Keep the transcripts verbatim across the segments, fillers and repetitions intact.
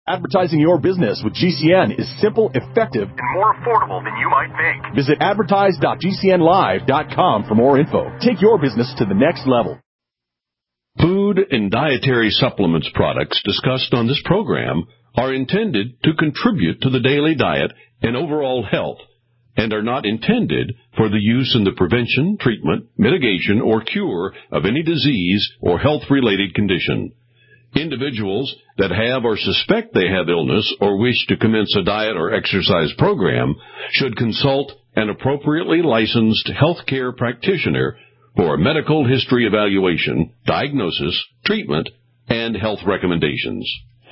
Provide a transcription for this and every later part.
Advertising your business with G C N is simple, effective, and more affordable than you might think. Visit advertise dot g c n live dot com for more info. Take your business to the next level. Food and dietary supplements products discussed on this program are intended to contribute to the daily diet and overall health and are not intended for the use in the prevention, treatment, mitigation, or cure of any disease or health-related condition. Individuals that have or suspect they have illness or wish to commence a diet or exercise program should consult an appropriately licensed healthcare practitioner for a medical history evaluation, diagnosis, treatment, and health recommendations.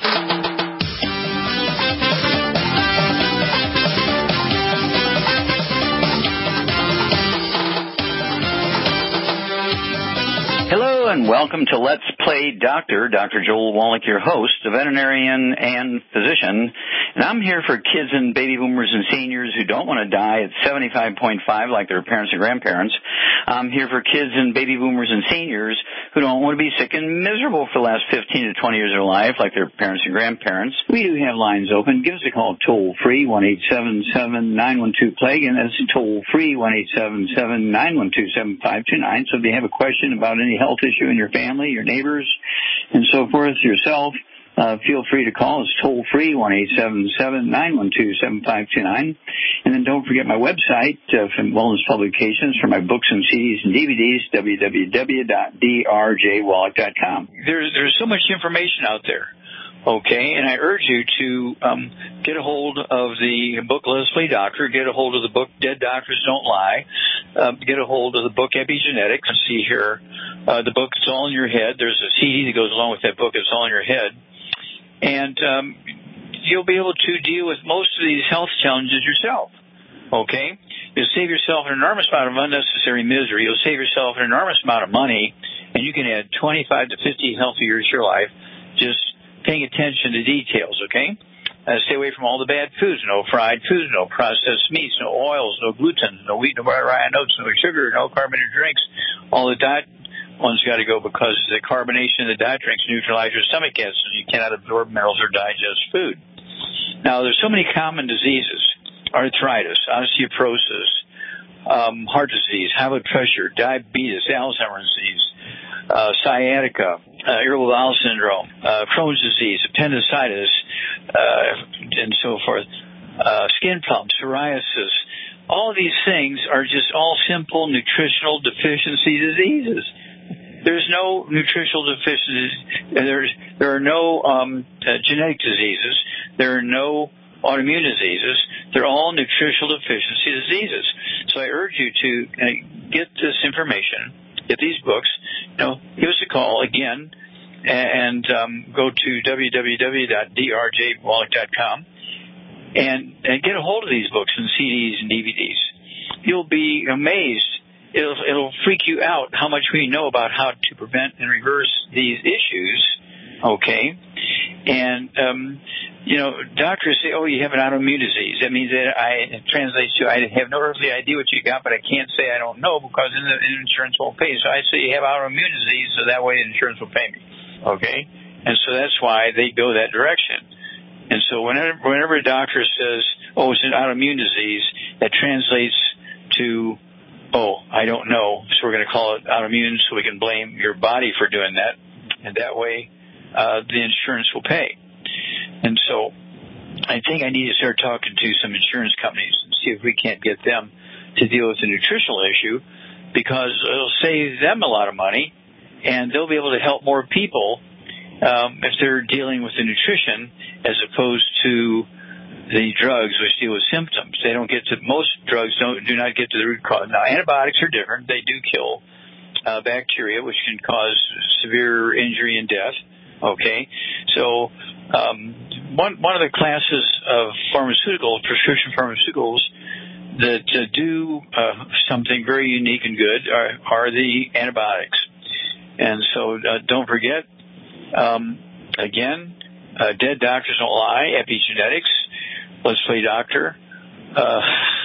Hello and welcome to Let's Play Doctor. Doctor Joel Wallach, your host, a veterinarian and physician. And I'm here for kids and baby boomers and seniors who don't want to die at seventy-five point five like their parents and grandparents. I'm here for kids and baby boomers and seniors who don't want to be sick and miserable for the last fifteen to twenty years of their life like their parents and grandparents. We do have lines open. Give us a call toll free, one eight seven seven, nine one two, plague, and that's toll free, one eight seven seven, nine one two, seven five two nine. So if you have a question about any health issue in your family, your neighbors, and so forth, yourself, uh, feel free to call. It's toll free, one eight seven seven, nine one two, seven five two nine. And then don't forget my website uh, from Wellness Publications for my books and C Ds and D V Ds, w w w dot d r j wallach dot com. There's, there's so much information out there. Okay, and I urge you to um, get a hold of the book Let's Play Doctor, get a hold of the book Dead Doctors Don't Lie, uh, get a hold of the book Epigenetics. Let's see here, uh, the book It's All in Your Head. There's a C D that goes along with that book, It's All in Your Head. And um, you'll be able to deal with most of these health challenges yourself. Okay? You'll save yourself an enormous amount of unnecessary misery. You'll save yourself an enormous amount of money, and you can add twenty-five to fifty healthy years to your life just paying attention to details, okay? Uh, stay away from all the bad foods, no fried foods, no processed meats, no oils, no gluten, no wheat, no rye oats, no sugar, no carbonated drinks. All the diet ones got to go because the carbonation in the diet drinks neutralize your stomach acid, so you cannot absorb minerals or digest food. Now, there's so many common diseases: arthritis, osteoporosis, um, heart disease, high blood pressure, diabetes, Alzheimer's disease, uh, sciatica, uh, irritable bowel syndrome, uh, Crohn's disease, appendicitis, uh, and so forth, uh, skin problems, psoriasis. All these things are just all simple nutritional deficiency diseases. There's no nutritional deficiencies. There's, there are no um, uh, genetic diseases. There are no autoimmune diseases. They're all nutritional deficiency diseases. So I urge you to uh, get this information, get these books, you know, give us a call again, and um, go to w w w dot d r j wallach dot com and, and get a hold of these books and C Ds and D V Ds. You'll be amazed. It'll, it'll freak you out how much we know about how to prevent and reverse these issues, okay? And, um, you know, doctors say, oh, you have an autoimmune disease. That means that I, it translates to I have no earthly idea what you got, but I can't say I don't know because the insurance won't pay. So I say you have autoimmune disease, so that way insurance will pay me, okay? And so that's why they go that direction. And so whenever, whenever a doctor says, oh, it's an autoimmune disease, that translates to, oh, I don't know, so we're going to call it autoimmune so we can blame your body for doing that. And that way uh, the insurance will pay. And so I think I need to start talking to some insurance companies and see if we can't get them to deal with the nutritional issue, because it'll save them a lot of money and they'll be able to help more people um, if they're dealing with the nutrition as opposed to the drugs which deal with symptoms. They don't get to, most drugs don't, do not get to the root cause. Now, antibiotics are different. They do kill uh, bacteria, which can cause severe injury and death. Okay, so um, one one of the classes of pharmaceuticals, prescription pharmaceuticals, that uh, do uh, something very unique and good are, are the antibiotics. And so uh, don't forget, um, again, uh, Dead Doctors Don't Lie, Epigenetics, Let's Play Doctor. Uh,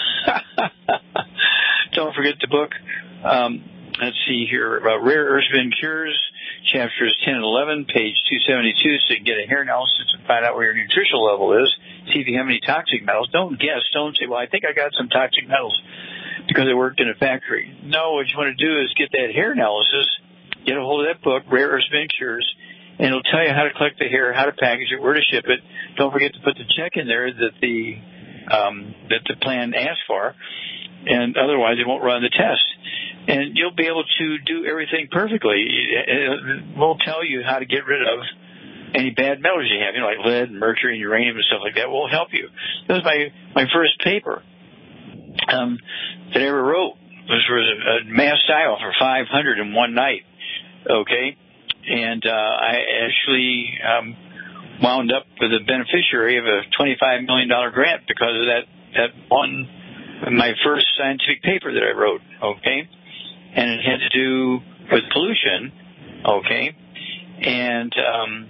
don't forget the book. Um, let's see here, uh, Rare Earths Been Cures, chapters ten and eleven, page two seventy-two, so you can get a hair analysis of find out where your nutritional level is, see if you have any toxic metals. Don't guess. Don't say, well, I think I got some toxic metals because I worked in a factory. No, what you want to do is get that hair analysis, get a hold of that book, Rare Earth Mixtures, and it'll tell you how to collect the hair, how to package it, where to ship it. Don't forget to put the check in there that the um, that the plan asks for, and otherwise it won't run the test. And you'll be able to do everything perfectly. It will tell you how to get rid of any bad metals you have, you know, like lead, and mercury, and uranium, and stuff like that. Will help you. That was my my first paper um, that I ever wrote. This was a, a mass dial for five hundred in one night. Okay, and uh, I actually um, wound up with a beneficiary of a twenty-five million dollars grant because of that that one, my first scientific paper that I wrote. Okay. And it had to do with pollution, okay, and um,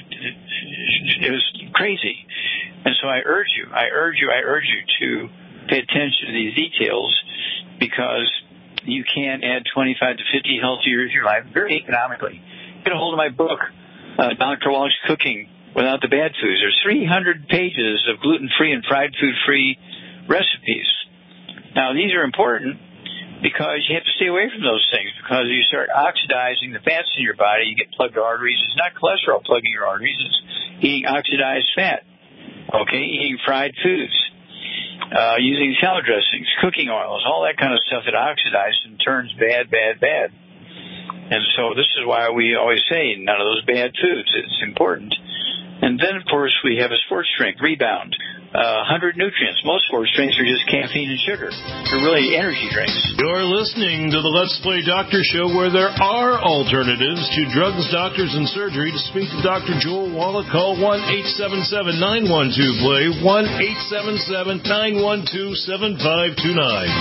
it, it was crazy. And so I urge you, I urge you, I urge you to pay attention to these details because you can add twenty-five to fifty healthy years of your life very economically. Get a hold of my book, uh, Doctor Wallach's Cooking Without the Bad Foods. There's three hundred pages of gluten-free and fried food-free recipes. Now, these are important because you have to stay away from those things because you start oxidizing the fats in your body, you get plugged arteries. It's not cholesterol plugging your arteries. It's eating oxidized fat, okay, eating fried foods, uh, using salad dressings, cooking oils, all that kind of stuff that oxidizes and turns bad, bad, bad. And so this is why we always say none of those bad foods. It's important. And then, of course, we have a sports drink, Rebound. Uh, one hundred nutrients. Most sports drinks are just caffeine and sugar. They're really energy drinks. You're listening to the Let's Play Doctor Show, where there are alternatives to drugs, doctors, and surgery. To speak to Doctor Joel Wallach, call one eight seven seven, nine one two, play, one eight seven seven, nine one two, seven five two nine.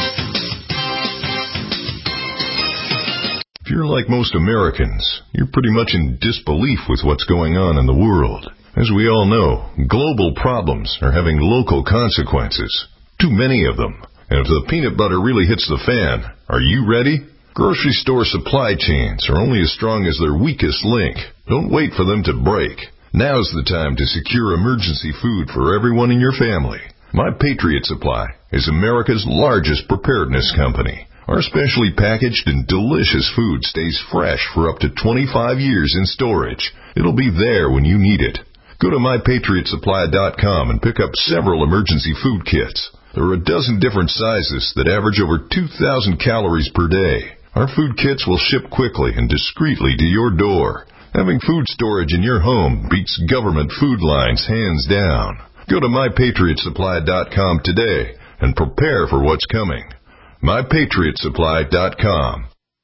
If you're like most Americans, you're pretty much in disbelief with what's going on in the world. As we all know, global problems are having local consequences. Too many of them. And if the peanut butter really hits the fan, are you ready? Grocery store supply chains are only as strong as their weakest link. Don't wait for them to break. Now's the time to secure emergency food for everyone in your family. My Patriot Supply is America's largest preparedness company. Our specially packaged and delicious food stays fresh for up to twenty-five years in storage. It'll be there when you need it. Go to my patriot supply dot com and pick up several emergency food kits. There are a dozen different sizes that average over two thousand calories per day. Our food kits will ship quickly and discreetly to your door. Having food storage in your home beats government food lines hands down. Go to my patriot supply dot com today and prepare for what's coming. my patriot supply dot com.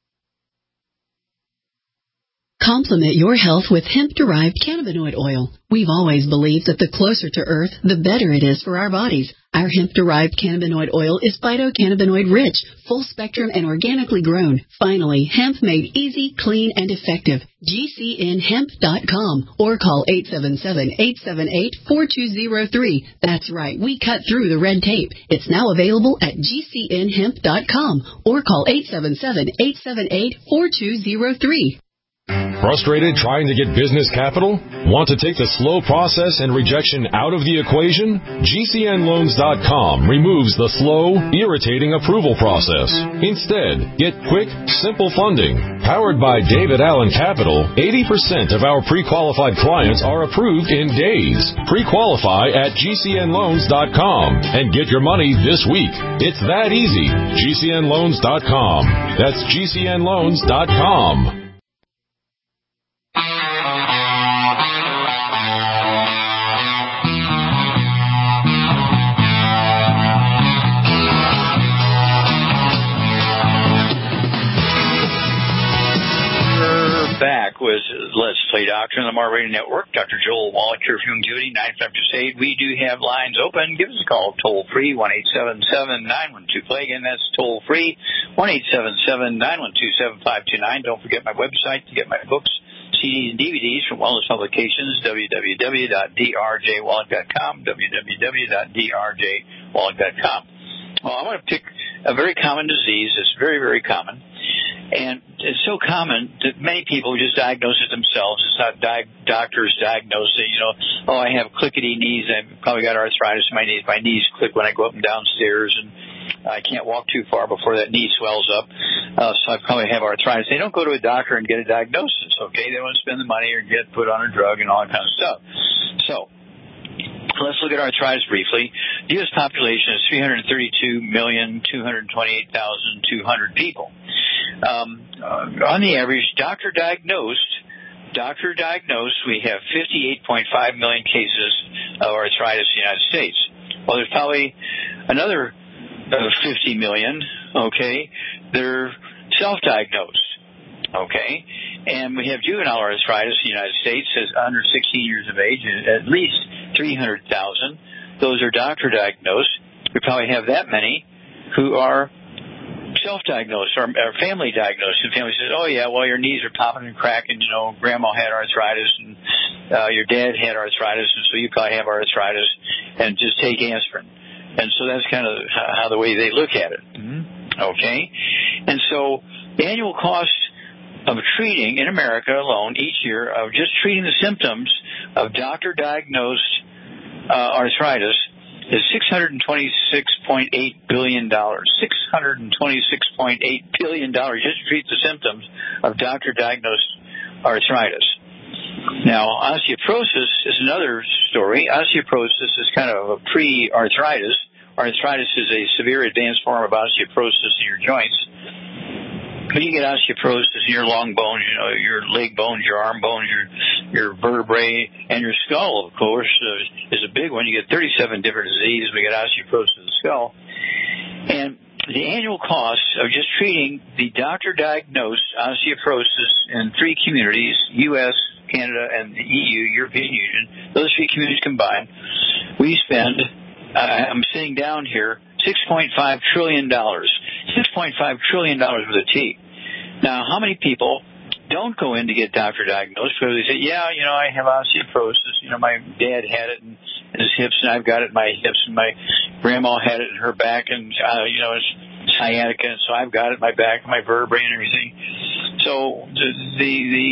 Complement your health with hemp-derived cannabinoid oil. We've always believed that the closer to Earth, the better it is for our bodies. Our hemp-derived cannabinoid oil is phytocannabinoid-rich, full-spectrum, and organically grown. Finally, hemp made easy, clean, and effective. G C N hemp dot com or call eight seven seven, eight seven eight, four two zero three. That's right, we cut through the red tape. It's now available at G C N hemp dot com or call eight seven seven, eight seven eight, four two zero three. Frustrated trying to get business capital? Want to take the slow process and rejection out of the equation? G C N loans dot com removes the slow, irritating approval process. Instead, get quick, simple funding. Powered by David Allen Capital, eighty percent of our pre-qualified clients are approved in days. Pre-qualify at G C N loans dot com and get your money this week. It's that easy. G C N loans dot com. That's G C N loans dot com. Back with Let's Play Doctor on the Mar Radio Network. Doctor Joel Wallach here from Youngevity, ninety-five Crusade. We do have lines open. Give us a call toll free, one eight seven seven, nine one two, play. Again, that's toll free, one eight seven seven, nine one two, seven five two nine. Don't forget my website to get my books, C Ds, and D V Ds from Wellness Publications, w w w dot d r j wallach dot com, w w w dot d r j wallach dot com. Well, I want to pick a very common disease. It's very, very common. And it's so common that many people just diagnose it themselves. It's not di- doctors diagnose it. You know, oh, I have clickety knees. I've probably got arthritis in my knees. My knees click when I go up and down stairs, and I can't walk too far before that knee swells up. Uh, so I probably have arthritis. They don't go to a doctor and get a diagnosis, okay? They don't spend the money or get put on a drug and all that kind of stuff. So let's look at arthritis briefly. The U S population is three hundred thirty-two million, two hundred twenty-eight thousand two hundred people. Um, uh, on the average, doctor diagnosed, doctor diagnosed, we have fifty-eight point five million cases of arthritis in the United States. Well, there's probably another uh, fifty million, okay, they're self-diagnosed, okay, and we have juvenile arthritis in the United States as under sixteen years of age, at least three hundred thousand. Those are doctor diagnosed. We probably have that many who are self-diagnosed or, or family diagnosed. And family says, oh, yeah, well, your knees are popping and cracking. You know, grandma had arthritis and uh, your dad had arthritis, and so you probably have arthritis, and just take aspirin. And so that's kind of how the way they look at it. Mm-hmm. Okay? And so the annual cost of treating in America alone each year of just treating the symptoms of doctor-diagnosed uh, arthritis is six hundred twenty-six point eight billion dollars. six hundred twenty-six point eight billion dollars just to treat the symptoms of doctor-diagnosed arthritis. Now, osteoporosis is another story. Osteoporosis is kind of a pre-arthritis. Arthritis is a severe advanced form of osteoporosis in your joints. When you get osteoporosis in your long bones, you know, your leg bones, your arm bones, your your vertebrae, and your skull, of course, uh, is a big one. You get thirty-seven different diseases. We get osteoporosis of the skull. And the annual cost of just treating the doctor-diagnosed osteoporosis in three communities, U S, Canada, and the E U, European Union, those three communities combined, we spend, uh, I'm sitting down here, six point five trillion dollars. six point five trillion dollars with a T. Now, how many people don't go in to get doctor diagnosed because they say, yeah, you know, I have osteoporosis. You know, my dad had it in his hips, and I've got it in my hips, and my grandma had it in her back, and, uh, you know, it's sciatica, and so I've got it in my back and my vertebrae and everything. So the the,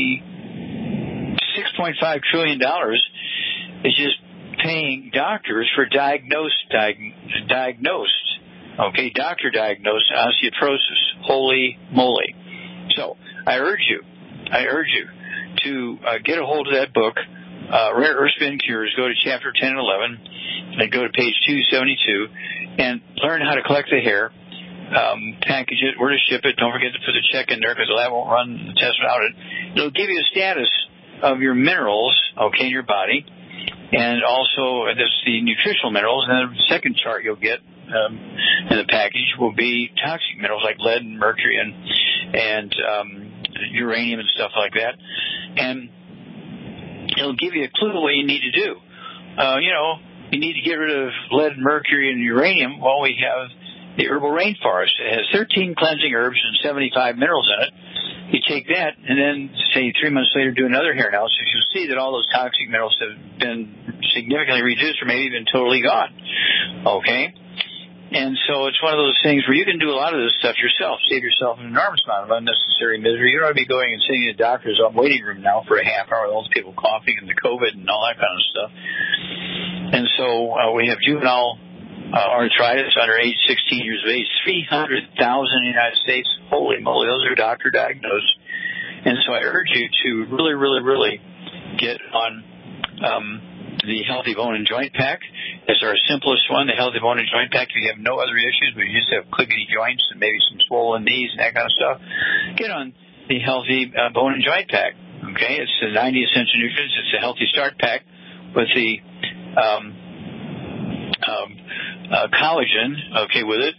the six point five trillion dollars is just paying doctors for diagnosed, diag- diagnosed, okay, doctor diagnosed osteoporosis. Holy moly. So I urge you, I urge you to uh, get a hold of that book, uh, Rare Earth Spin Cures. Go to chapter ten and eleven and go to page two seventy-two and learn how to collect the hair, um, package it, where to ship it. Don't forget to put the check in there because the lab won't run the test without it. It'll give you a status of your minerals, okay, in your body, and also uh, that's the nutritional minerals. And the second chart you'll get um, in the package will be toxic minerals like lead and mercury and and um, uranium and stuff like that. And it'll give you a clue what you need to do. Uh, you know, you need to get rid of lead, mercury, and uranium. Well, we have the herbal rainforest. It has thirteen cleansing herbs and seventy-five minerals in it. You take that, and then, say, three months later, do another hair analysis. You'll see that all those toxic minerals have been significantly reduced or maybe even totally gone. Okay? And so it's one of those things where you can do a lot of this stuff yourself, save yourself an enormous amount of unnecessary misery. You don't want to be going and sitting in a doctor's waiting room now for a half hour with all those people coughing and the COVID and all that kind of stuff. And so uh, we have juvenile uh, arthritis under age sixteen years of age, three hundred thousand in the United States. Holy moly, those are doctor diagnosed. And so I urge you to really, really, really get on um, the Healthy Bone and Joint Pack. It's our simplest one, the Healthy Bone and Joint Pack. If you have no other issues, but you just have clickety joints and maybe some swollen knees and that kind of stuff, get on the Healthy uh, Bone and Joint Pack. Okay, it's the ninety essential nutrients. It's a Healthy Start Pack with the um, um, uh, collagen. Okay, with it.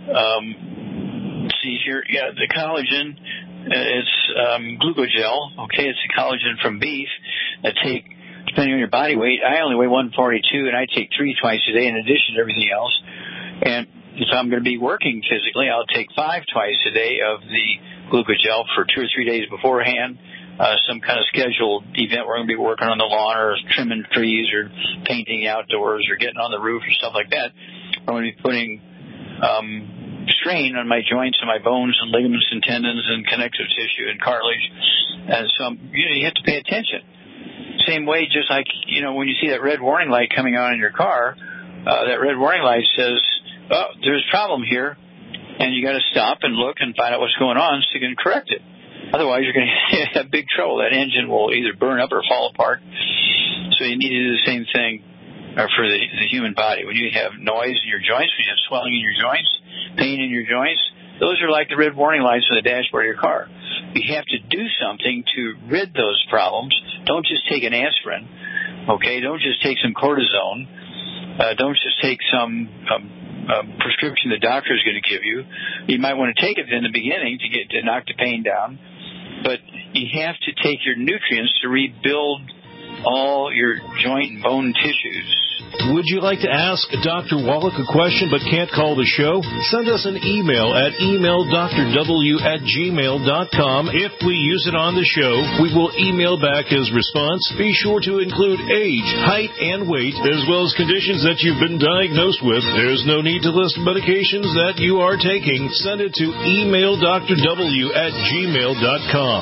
Um, see here, yeah, the collagen. Uh, it's um, glucogel. Okay, it's the collagen from beef. I take. Depending on your body weight, I only weigh one forty-two, and I take three twice a day in addition to everything else. And if I'm going to be working physically, I'll take five twice a day of the glucogel for two or three days beforehand, uh, some kind of scheduled event where I'm going to be working on the lawn or trimming trees or painting outdoors or getting on the roof or stuff like that. I'm going to be putting um, strain on my joints and my bones and ligaments and tendons and connective tissue and cartilage. And so, you know, you have to pay attention. Same way, just like, you know, when you see that red warning light coming on in your car, uh, that red warning light says, oh, there's a problem here, and you got to stop and look and find out what's going on so you can correct it. Otherwise, you're going to have big trouble. That engine will either burn up or fall apart. So you need to do the same thing for the, the human body. When you have noise in your joints, when you have swelling in your joints, pain in your joints, those are like the red warning lights on the dashboard of your car. You have to do something to rid those problems. Don't just take an aspirin, okay? Don't just take some cortisone. Uh, don't just take some um, uh, prescription the doctor is going to give you. You might want to take it in the beginning to get to knock the pain down, but you have to take your nutrients to rebuild all your joint and bone tissues. Would you like to ask Doctor Wallach a question but can't call the show? Send us an email at email d r w at gmail dot com. If we use it on the show, we will email back his response. Be sure to include age, height, and weight, as well as conditions that you've been diagnosed with. There's no need to list medications that you are taking. Send it to email d r w at gmail dot com.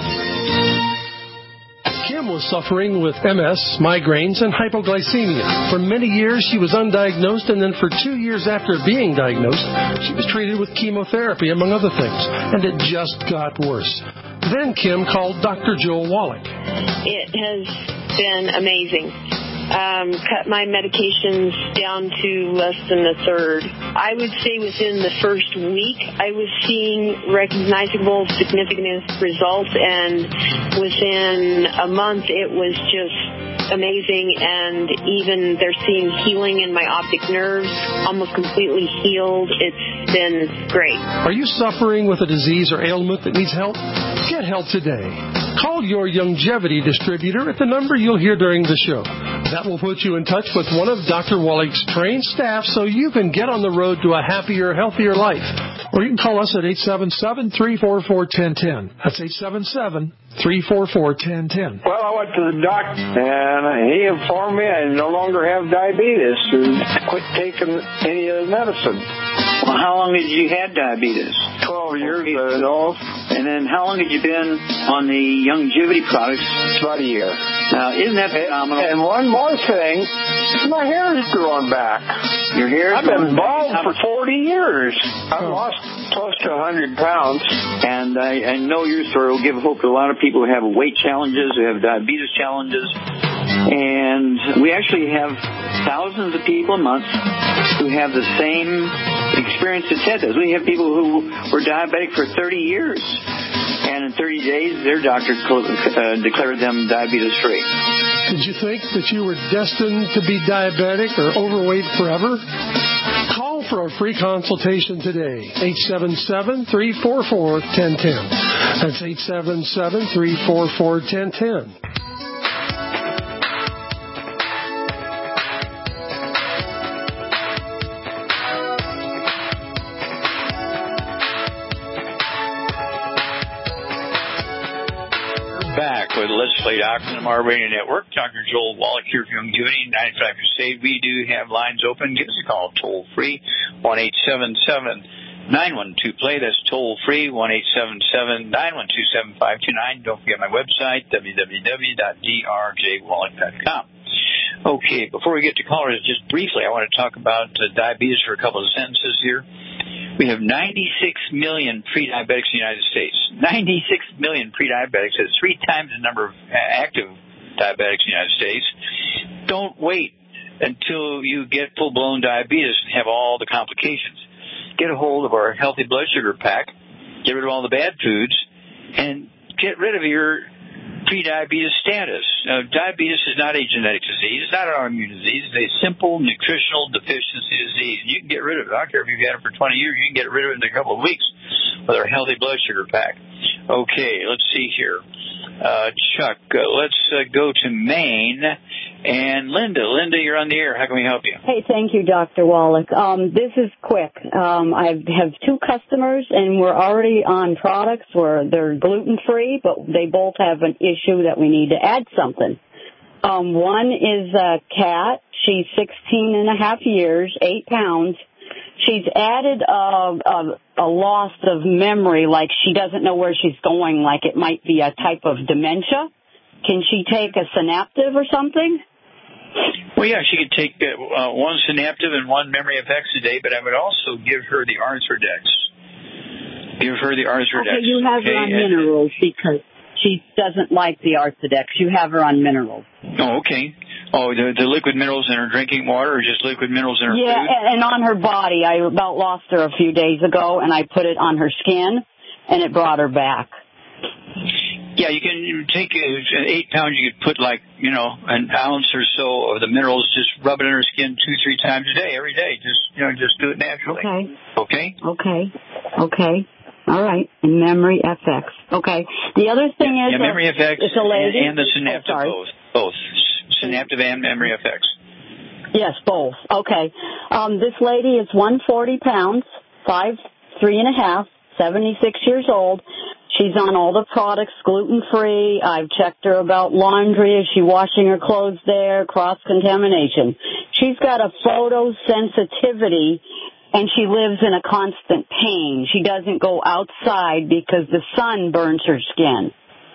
Kim was suffering with M S, migraines, and hypoglycemia. For many years, she was undiagnosed, and then for two years after being diagnosed, she was treated with chemotherapy, among other things, and it just got worse. Then Kim called Doctor Joel Wallach. It has been amazing. Um, cut my medications down to less than a third. I would say within the first week, I was seeing recognizable, significant results, and within a month, it was just amazing, and even they're seeing healing in my optic nerves, almost completely healed. It's been great. Are you suffering with a disease or ailment that needs help? Get help today. Call your Youngevity distributor at the number you'll hear during the show. That will put you in touch with one of Doctor Wallach's trained staff so you can get on the road to a happier, healthier life. Or you can call us at eight seven seven, three four four, one zero one zero. That's eight seven seven, three four four, one zero one zero. Well, I went to the doctor, and he informed me I no longer have diabetes and quit taking any of the medicine. Well, how long had you had diabetes? Twelve years ago. And then how long had you been on the Youngevity products? About a year. Now, isn't that phenomenal? And one more thing, my hair is growing back. Your hair? I've been bald for forty years. I've lost close to one hundred pounds. And I, I know your story will give hope to a lot of people who have weight challenges, who have diabetes challenges. And we actually have thousands of people a month who have the same experience that Ted does. We have people who were diabetic for thirty years. And in thirty days, their doctor uh, declared them diabetes-free. Did you think that you were destined to be diabetic or overweight forever? Call for a free consultation today. eight seven seven, three four four, one zero one zero. That's eight seven seven, three four four, one zero one zero. Back with Let's Play Doctor on the M R Radio Network. Doctor Joel Wallach here from Youngevity, ninety-five Crusade. We do have lines open. Give us a call toll free, one eight seven seven, nine one two, play. That's toll free, one eight seven seven, nine one two, seven five two nine. Don't forget my website, w w w dot d r j wallach dot com. Okay, before we get to callers, just briefly, I want to talk about uh, diabetes for a couple of sentences here. We have ninety-six million pre-diabetics in the United States. ninety-six million pre-diabetics. That's three times the number of active diabetics in the United States. Don't wait until you get full-blown diabetes and have all the complications. Get a hold of our Healthy Blood Sugar Pack, get rid of all the bad foods, and get rid of your pre-diabetes status. Now, diabetes is not a genetic disease. It's not an autoimmune disease. It's a simple nutritional deficiency disease. You can get rid of it. I don't care if you've had it for twenty years. You can get rid of it in a couple of weeks with our Healthy Blood Sugar Pack. Okay, let's see here. Uh, Chuck, uh, let's uh, go to Maine. And Linda. Linda, you're on the air. How can we help you? Hey, thank you, Doctor Wallach. Um, this is quick. Um, I have two customers, and we're already on products where they're gluten-free, but they both have an issue that we need to add something. Um, one is uh, Kat. She's sixteen and a half years, eight pounds. she's added a, a, a loss of memory, like she doesn't know where she's going, like it might be a type of dementia. Can she take a Synaptive or something? Well, yeah, she could take uh, one Synaptive and one Memory F X a day, but I would also give her the Arthrodex. Give her the Arthrodex. Okay, you have okay? her on and, minerals because she doesn't like the Arthrodex. You have her on minerals. Oh, okay. Oh, the, the liquid minerals in her drinking water, or just liquid minerals in her yeah, food? Yeah, and on her body. I about lost her a few days ago, and I put it on her skin, and it brought her back. Yeah, you can take uh, eight pounds. You could put like, you know, an ounce or so of the minerals. Just rub it in her skin two, three times a day, every day. Just, you know, just do it naturally. Okay. Okay. Okay. Okay. All right. And Memory F X. Okay. The other thing yeah, is, yeah, Memory F X it's a lady. And, and the Synaptive, oh, both, both Synaptive and Memory F X. Yes, both. Okay. Um, this lady is one hundred forty pounds, five, three and a half, seventy-six years old. She's on all the products, gluten-free. I've checked her about laundry. Is she washing her clothes there? Cross-contamination. She's got a photosensitivity, and she lives in a constant pain. She doesn't go outside because the sun burns her skin.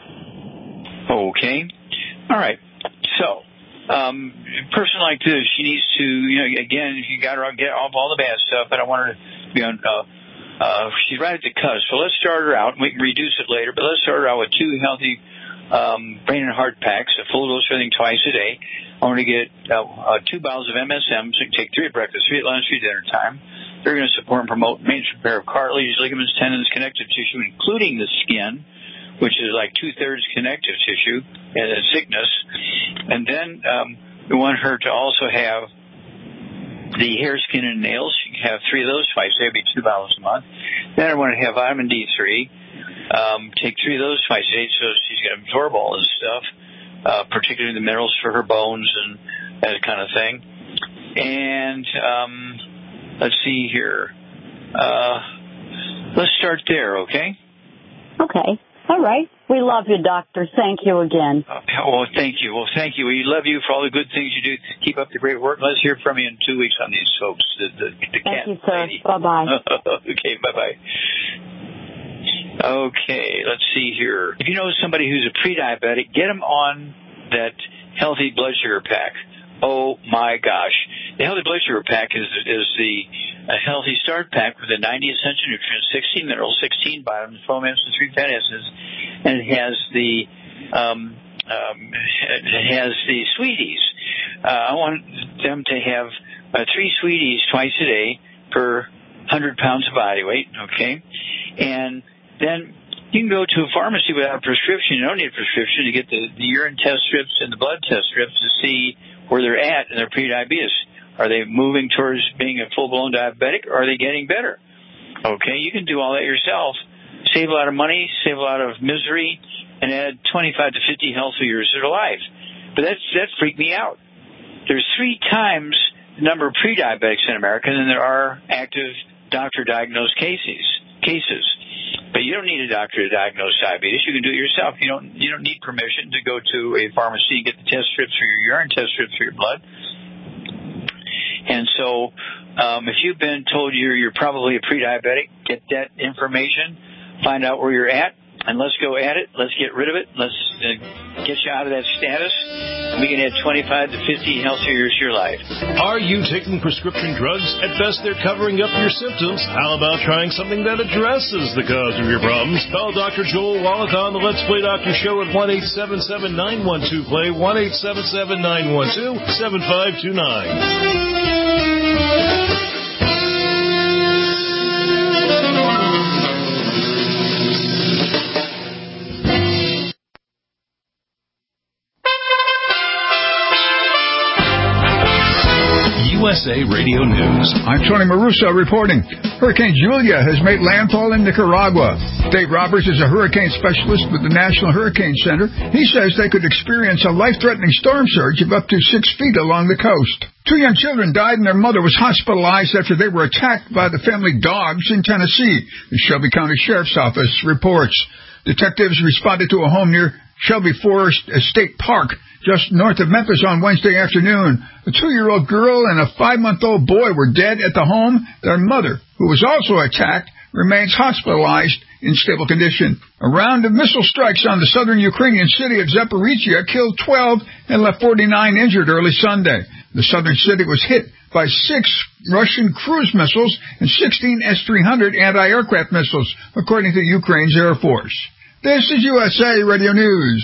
Okay. All right. So, um, a person like this, she needs to, you know, again, if you got her out, get off all the bad stuff, but I want her to be on, uh, Uh, she's right at the cusp. So let's start her out. We can reduce it later, but let's start her out with two healthy um, brain and heart packs, a full dose of everything twice a day. I want to get uh, uh, two bottles of M S M, so you can take three at breakfast, three at lunch, three at dinner time. They're going to support and promote maintenance repair of cartilage, ligaments, tendons, connective tissue, including the skin, which is like two-thirds connective tissue and a sickness. And then um, we want her to also have the hair, skin, and nails. You can have three of those twice. That would be two bottles a month. Then I want to have vitamin D three. Um, take three of those twice a day so she's going to absorb all this stuff, uh, particularly the minerals for her bones and that kind of thing. And um, let's see here. Uh, let's start there, okay? Okay. All right. We love you, doctor. Thank you again. Uh, well, thank you. Well, thank you. We love you for all the good things you do. Keep up the great work. Let's hear from you in two weeks on these folks. The, the, the thank cat you, sir. lady. Bye-bye. Okay, bye-bye. Okay, let's see here. If you know somebody who's a pre-diabetic, get them on that healthy blood sugar pack. Oh, my gosh. The healthy blood sugar pack is is the a healthy start pack with the ninety essential nutrients, sixteen minerals, sixteen vitamins, twelve minerals, and three fatty acids, and it has the um, um, it has the sweeties. Uh, I want them to have uh, three sweeties twice a day per one hundred pounds of body weight, okay? And then you can go to a pharmacy without a prescription. You don't need a prescription to get the, the urine test strips and the blood test strips to see where they're at in their prediabetes. Are they moving towards being a full-blown diabetic, or are they getting better? Okay, you can do all that yourself. Save a lot of money, save a lot of misery, and add twenty-five to fifty healthy years to their life. But that's, that freaked me out. There's three times the number of pre-diabetics in America than there are active doctor-diagnosed cases. cases. But you don't need a doctor to diagnose diabetes. You can do it yourself. You don't you don't need permission to go to a pharmacy and get the test strips for your urine, test strips for your blood. And so um, if you've been told you're, you're probably a pre-diabetic, get that information, find out where you're at, and let's go at it. Let's get rid of it. Let's uh, get you out of that status. And we can add twenty-five to fifty healthier years to your life. Are you taking prescription drugs? At best, they're covering up your symptoms. How about trying something that addresses the cause of your problems? Call Doctor Joel Wallach on the Let's Play Doctor Show at one eight seven seven, nine one two, play, one eight seven seven, nine one two, seven five two nine. U S A Radio News. I'm Tony Maruso reporting. Hurricane Julia has made landfall in Nicaragua. Dave Roberts is a hurricane specialist with the National Hurricane Center. He says they could experience a life-threatening storm surge of up to six feet along the coast. Two young children died and their mother was hospitalized after they were attacked by the family dogs in Tennessee, the Shelby County Sheriff's Office reports. Detectives responded to a home near Shelby Forest State Park, just north of Memphis on Wednesday afternoon. A two-year-old girl and a five-month-old boy were dead at the home. Their mother, who was also attacked, remains hospitalized in stable condition. A round of missile strikes on the southern Ukrainian city of Zaporizhia killed twelve and left forty-nine injured early Sunday. The southern city was hit by six Russian cruise missiles and sixteen S three hundred anti-aircraft missiles, according to Ukraine's Air Force. This is U S A Radio News.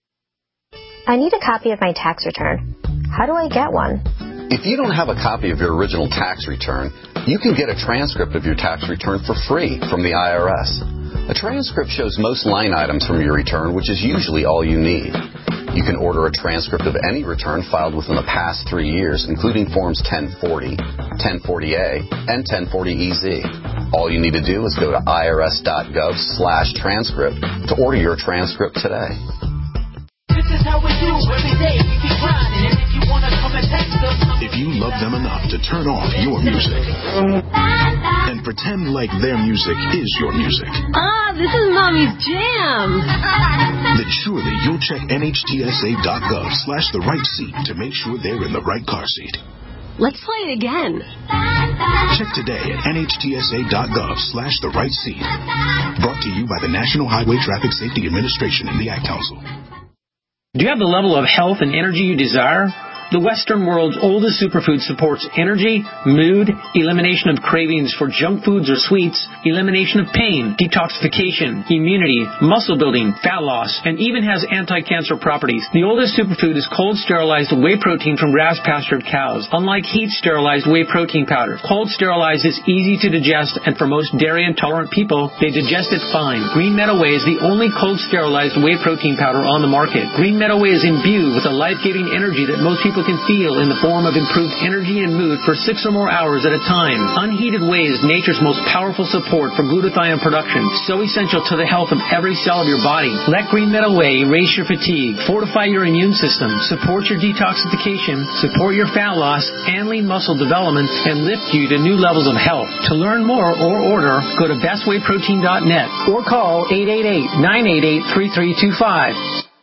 I need a copy of my tax return. How do I get one? If you don't have a copy of your original tax return, you can get a transcript of your tax return for free from the I R S. A transcript shows most line items from your return, which is usually all you need. You can order a transcript of any return filed within the past three years, including Forms ten forty, ten forty A, and ten forty E Z. All you need to do is go to irs.gov slash transcript to order your transcript today. This is how we do every day. We be grinding, and if you want to come and text us, if you love them enough to turn off your music and pretend like their music is your music. Ah, this is Mommy's jam. Then surely you'll check nhtsa.gov slash the right seat to make sure they're in the right car seat. Let's play it again. Check today at nhtsa.gov slash the right seat. Brought to you by the National Highway Traffic Safety Administration and the Ad Council. Do you have the level of health and energy you desire? The Western world's oldest superfood supports energy, mood, elimination of cravings for junk foods or sweets, elimination of pain, detoxification, immunity, muscle building, fat loss, and even has anti-cancer properties. The oldest superfood is cold sterilized whey protein from grass-pastured cows. Unlike heat sterilized whey protein powder, cold sterilized is easy to digest, and for most dairy intolerant people, they digest it fine. Green Meadow Whey is the only cold sterilized whey protein powder on the market. Green Meadow Whey is imbued with a life-giving energy that most people can feel in the form of improved energy and mood for six or more hours at a time. Unheated whey is nature's most powerful support for glutathione production, so essential to the health of every cell of your body. Let Green Meadow Whey erase your fatigue, fortify your immune system, support your detoxification, support your fat loss and lean muscle development, and lift you to new levels of health. To learn more or order, go to best whey protein dot net or call eight eight eight, nine eight eight, three three two five.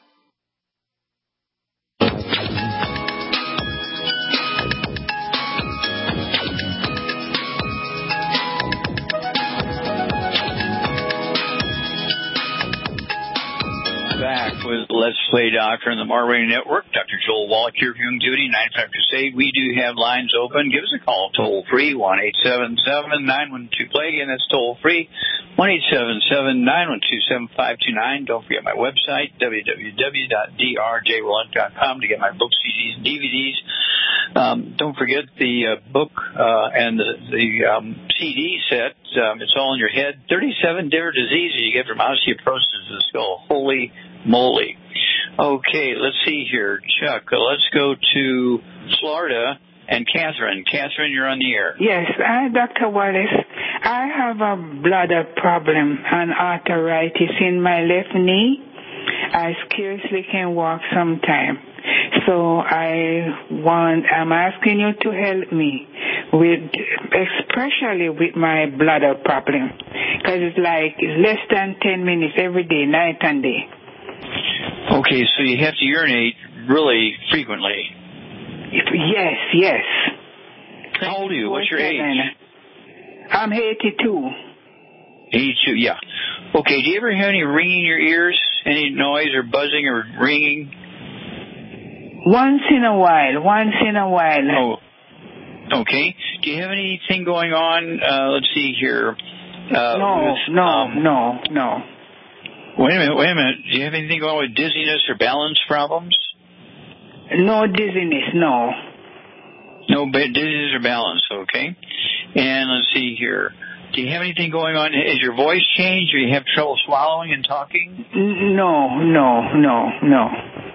With Let's Play Doctor and the Mar Radio Network. Doctor Joel Wallach here for Youngevity, ninety-five Crusade. We do have lines open. Give us a call toll free, one eight seven seven, nine one two, play. Again, that's toll free, one eight seven seven, nine one two, seven five two nine. Don't forget my website, w w w dot d r j wallach dot com, to get my books, C Ds, and D V Ds. Um, don't forget the uh, book uh, and the, the um, C D set. Um, it's all in your head. thirty-seven different diseases you get from osteoporosis of the skull. Holy moly. Okay, let's see here. Chuck, uh, let's go to Florida and Catherine. Catherine, you're on the air. Yes, I, Doctor Wallace, I have a bladder problem and arthritis in my left knee. I scarcely can walk sometimes. So I want, I'm asking you to help me with, especially with my bladder problem. Because it's like less than ten minutes every day, night and day. Okay, so you have to urinate really frequently. Yes, yes. How old are you? What's your age? I'm eighty-two. eighty-two, yeah. Okay, do you ever have any ringing in your ears? Any noise or buzzing or ringing? Once in a while, once in a while. Oh, okay. Do you have anything going on? Uh, let's see here. Uh, no, with, no, um, no, no. Wait a minute, wait a minute. Do you have anything going on with dizziness or balance problems? No dizziness, no. No dizziness or balance, okay. And let's see here. Do you have anything going on? Has your voice changed, or you have trouble swallowing and talking? No, no, no, no.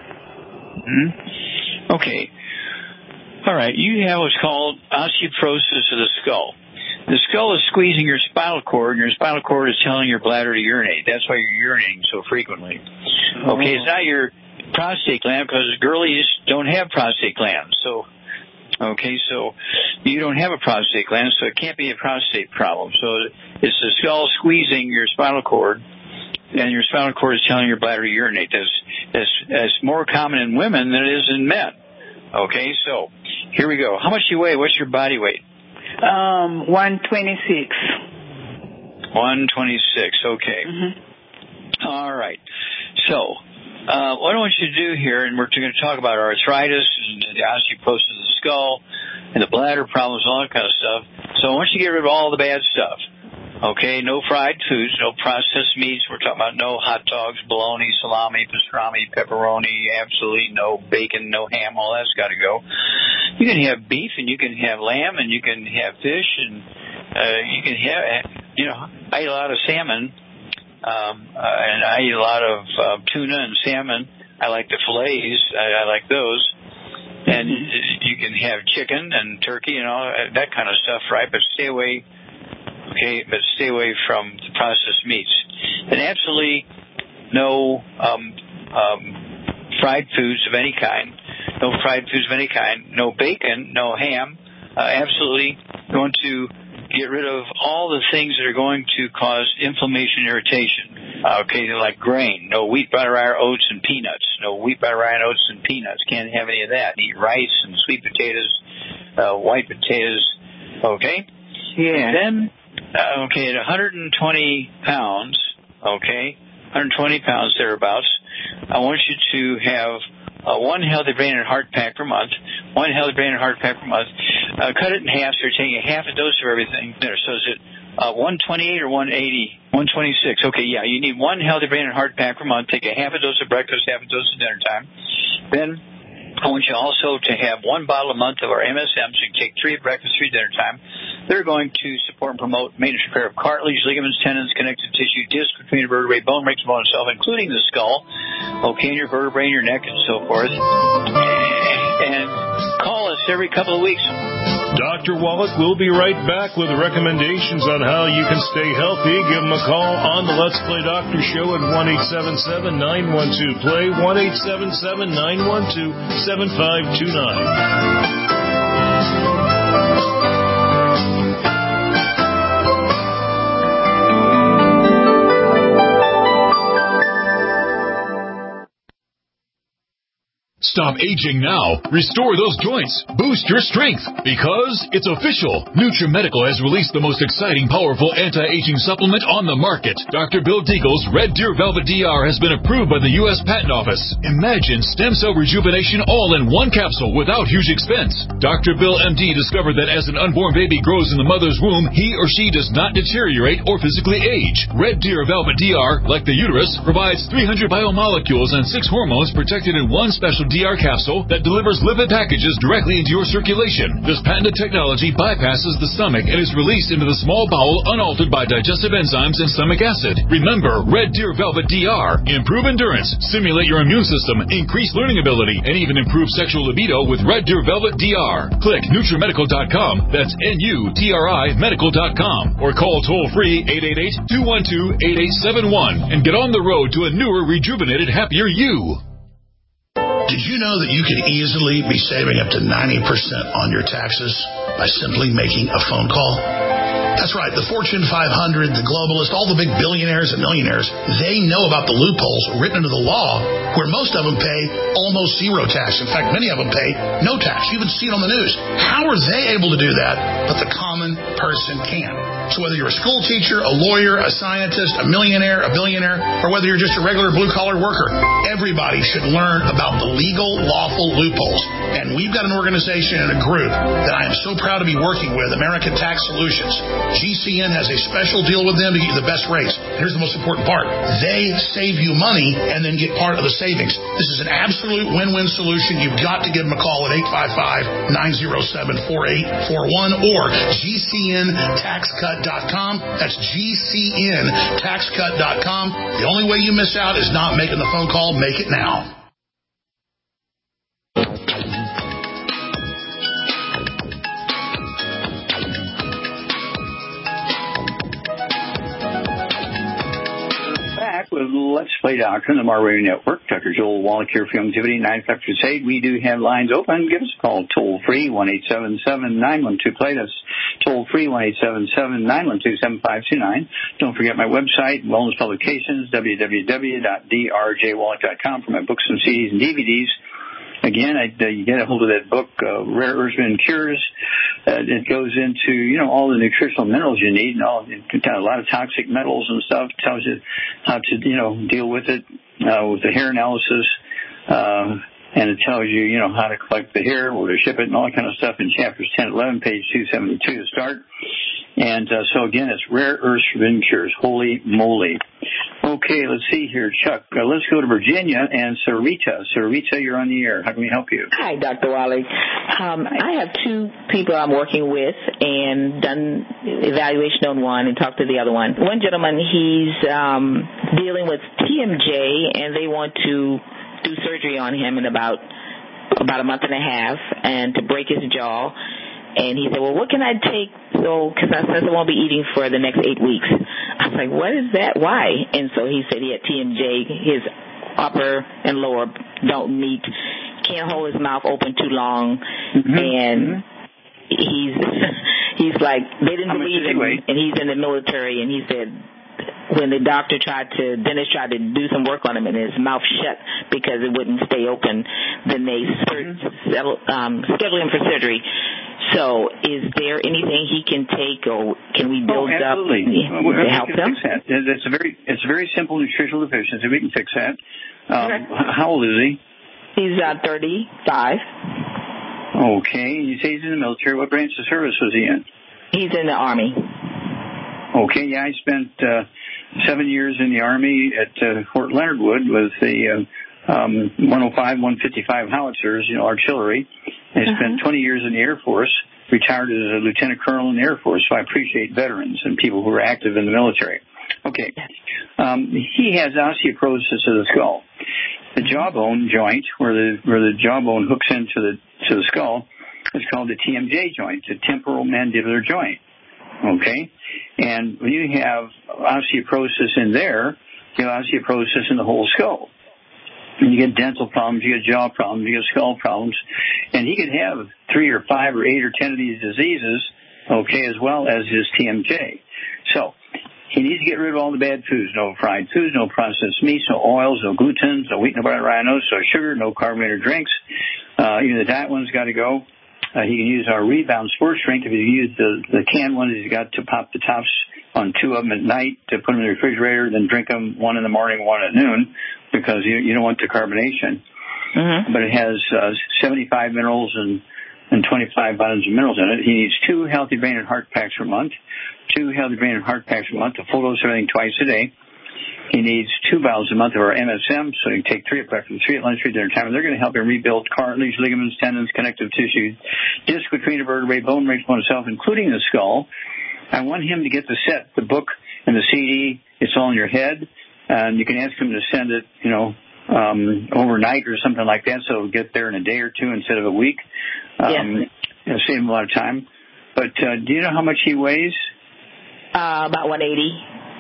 Mm-hmm. Okay. All right. You have what's called osteoporosis of the skull. The skull is squeezing your spinal cord, and your spinal cord is telling your bladder to urinate. That's why you're urinating so frequently. Oh. Okay, it's not your prostate gland, because girlies don't have prostate glands. So, okay, so you don't have a prostate gland, so it can't be a prostate problem. So it's the skull squeezing your spinal cord, and your spinal cord is telling your bladder to urinate. That's, that's, that's more common in women than it is in men. Okay, so here we go. How much do you weigh? What's your body weight? Um, one twenty-six. one twenty-six, okay. Mm-hmm. All right. So, uh, what I want you to do here, and we're going to talk about arthritis and the osteoporosis of the skull and the bladder problems, all that kind of stuff. So I want you to get rid of all the bad stuff. Okay, no fried foods, no processed meats. We're talking about no hot dogs, bologna, salami, pastrami, pepperoni, absolutely no bacon, no ham. All that's got to go. You can have beef, and you can have lamb, and you can have fish, and uh, you can have, you know, I eat a lot of salmon, um, uh, and I eat a lot of uh, tuna and salmon. I like the fillets. I, I like those. And mm-hmm. you can have chicken and turkey and all that kind of stuff, right? But stay away. Okay, but stay away from the processed meats. And absolutely no um, um, fried foods of any kind. No fried foods of any kind. No bacon, no ham. Uh, absolutely going to get rid of all the things that are going to cause inflammation and irritation. Uh, okay, like grain. No wheat, butter, rye, oats, and peanuts. No wheat, butter, rye, and oats, and peanuts. Can't have any of that. Eat rice and sweet potatoes, uh, white potatoes. Okay? Yeah. And then... Uh, okay, at one hundred twenty pounds, okay, one hundred twenty pounds thereabouts, I want you to have uh, one healthy brain and heart pack per month, one healthy brain and heart pack per month. Uh, cut it in half, so you're taking a half a dose of everything there. So is it uh, one twenty-eight or one eighty? one twenty-six. Okay, yeah, you need one healthy brain and heart pack per month. Take a half a dose of breakfast, half a dose of dinner time. Then I want you also to have one bottle a month of our M S M, so you can take three at breakfast, three at dinner time. They're going to support and promote maintenance repair of cartilage, ligaments, tendons, connective tissue, disc between your vertebrae, bone, breaks, bone itself, including the skull, okay, and your vertebrae, and your neck, and so forth. And call us every couple of weeks. Doctor Wallach will be right back with recommendations on how you can stay healthy. Give him a call on the Let's Play Doctor Show at one eight seven seven, nine one two, P L A Y, one eight seven seven, nine one two, seven five two nine. Stop aging now. Restore those joints. Boost your strength. Because it's official. NutriMedical has released the most exciting, powerful anti-aging supplement on the market. Doctor Bill Deagle's Red Deer Velvet D R has been approved by the U S Patent Office. Imagine stem cell rejuvenation all in one capsule without huge expense. Doctor Bill M D discovered that as an unborn baby grows in the mother's womb, he or she does not deteriorate or physically age. Red Deer Velvet D R, like the uterus, provides three hundred biomolecules and six hormones protected in one special D R capsule that delivers lipid packages directly into your circulation. This patented technology bypasses the stomach and is released into the small bowel unaltered by digestive enzymes and stomach acid. Remember, Red Deer Velvet D R. Improve endurance, stimulate your immune system, increase learning ability, and even improve sexual libido with Red Deer Velvet D R. Click NutriMedical dot com. That's N U T R I medical dot com. Or call toll-free eight eight eight, two one two, eight eight seven one and get on the road to a newer, rejuvenated, happier you. Did you know that you could easily be saving up to ninety percent on your taxes by simply making a phone call? That's right. The Fortune five hundred, the globalists, all the big billionaires and millionaires, they know about the loopholes written into the law where most of them pay almost zero tax. In fact, many of them pay no tax. You even see it on the news. How are they able to do that, but the common person can? So whether you're a school teacher, a lawyer, a scientist, a millionaire, a billionaire, or whether you're just a regular blue-collar worker, everybody should learn about the legal, lawful loopholes. And we've got an organization and a group that I am so proud to be working with, American Tax Solutions. G C N has a special deal with them to get you the best rates. Here's the most important part. They save you money and then get part of the savings. This is an absolute win-win solution. You've got to give them a call at eight five five, nine oh seven, four eight four one or G C N tax cut dot com. That's G C N tax cut dot com. The only way you miss out is not making the phone call. Make it now. With Let's Play Doctor on the Mar Radio Network. Doctor Joel Wallach here for Longevity nine Factors eight. We do have lines open. Give us a call toll free, one eight seven seven, nine one two, play. That's Toll free, one eight seven seven, nine one two, seven five two nine. Don't forget my website, Wellness Publications, w w w dot d r j wallach dot com for my books and C Ds and D V Ds. Again, I, uh, you get a hold of that book, uh, Rare Earths and Cures. Uh, it goes into, you know, all the nutritional minerals you need and all, a lot of toxic metals and stuff. It tells you how to, you know, deal with it, uh, with the hair analysis. Uh, and it tells you, you know, how to collect the hair, where to ship it, and all that kind of stuff in chapters ten, eleven, page two seventy-two to start. And uh, so, again, it's Rare Earths and Cures. Holy moly. Okay, let's see here. Chuck, uh, let's go to Virginia and Sarita. Sarita, you're on the air. How can we help you? Hi, Doctor Wallach. Um, I have two people I'm working with and done evaluation on one and talked to the other one. One gentleman, he's um, dealing with T M J, and they want to do surgery on him in about about a month and a half and to break his jaw. And he said, well, what can I take? So, because I said I won't be eating for the next eight weeks. I was like, what is that? Why? And so he said he had T M J. His upper and lower don't meet. Can't hold his mouth open too long. Mm-hmm. And mm-hmm. he's he's like, they didn't How believe him. And he's in the military. And he said, when the doctor tried to, dentist tried to do some work on him and his mouth shut because it wouldn't stay open, then they mm-hmm. um, scheduled him for surgery. So is there anything he can take, or can we build oh, up well, to help them? Fix that. It's a very, it's a very simple nutritional deficiency. We can fix that. Um, okay. How old is he? He's uh, thirty-five. Okay. You say he's in the military. What branch of service was he in? He's in the Army. Okay. Yeah, I spent uh, seven years in the Army at uh, Fort Leonard Wood with the uh, um, one oh five, one fifty-five howitzers, you know, artillery. I spent twenty years in the Air Force, retired as a lieutenant colonel in the Air Force, so I appreciate veterans and people who are active in the military. Okay. Um, he has osteoporosis of the skull. The jawbone joint, where the where the jawbone hooks into the to the skull, is called the T M J joint, the temporal mandibular joint. Okay? And when you have osteoporosis in there, you have osteoporosis in the whole skull. And you get dental problems, you get jaw problems, you get skull problems. And he could have three or five or eight or ten of these diseases, okay, as well as his T M J. So he needs to get rid of all the bad foods. No fried foods, no processed meats, no oils, no glutens, no wheat, no butter, rhinos, no sugar, no carbonated drinks. Uh, even the diet one's got to go. Uh, he can use our Rebound Sports Drink. If you use the, the canned one, he's got to pop the tops on two of them at night to put them in the refrigerator, then drink them one in the morning, one at noon, because you, you don't want the carbonation. Mm-hmm. But it has uh, seventy-five minerals and, and twenty-five vitamins and minerals in it. He needs two Healthy Brain and Heart Packs per month, two Healthy Brain and Heart Packs per month, a full dose of everything twice a day. He needs two bottles a month of our M S M, so you can take three at breakfast, three at lunch, three at dinner time, and they're going to help him rebuild cartilage, ligaments, tendons, connective tissue, disc between the vertebrae, bone range bone itself, including the skull. I want him to get the set, the book, and the C D. It's all in your head, and you can ask him to send it, you know, um, overnight or something like that, so it'll get there in a day or two instead of a week. Um, yeah. It'll save him a lot of time. But uh, do you know how much he weighs? Uh, about one eighty.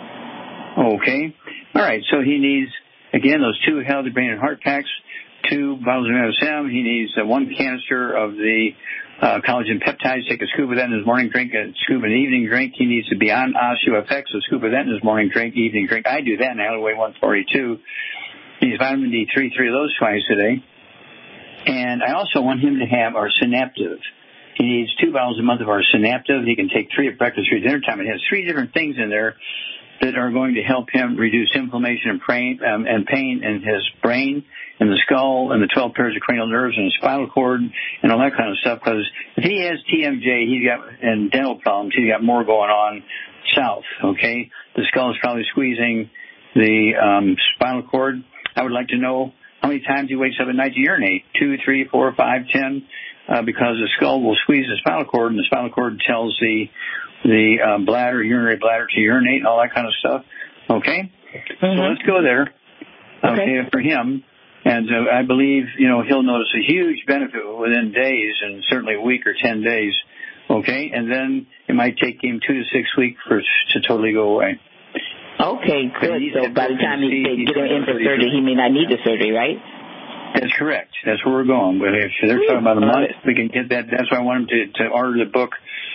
Okay. All right, so he needs, again, those two Healthy Brain and Heart Packs, two bottles of M S M. He needs uh, one canister of the uh, collagen peptides. Take a scoop of that in his morning drink, a scoop in the evening drink. He needs the Beyond OsteoFX, a scoop of that in his morning drink, evening drink. I do that, and I only weigh one forty-two. He needs vitamin D three, three of those twice a day. And I also want him to have our Synaptive. He needs two bottles a month of our Synaptive. He can take three at breakfast, three at dinner time. It has three different things in there that are going to help him reduce inflammation and pain, um, and pain in his brain, in the skull, and the twelve pairs of cranial nerves, and the spinal cord, and all that kind of stuff. Because if he has T M J, he's got and dental problems, he's got more going on south. Okay, the skull is probably squeezing the um, spinal cord. I would like to know how many times he wakes up at night to urinate. Two, three, four, five, ten. Uh, because the skull will squeeze the spinal cord, and the spinal cord tells the the uh, bladder, urinary bladder, to urinate and all that kind of stuff. Okay? Mm-hmm. So let's go there. Okay, okay for him. And uh, I believe, you know, he'll notice a huge benefit within days, and certainly a week or ten days. Okay? And then it might take him two to six weeks for to totally go away. Okay, good. So by the time he, they get him in for surgery, he may not need the surgery, right? That's correct. That's where we're going. But if they're talking about a month, we can get that. That's why I want him to, to order the book,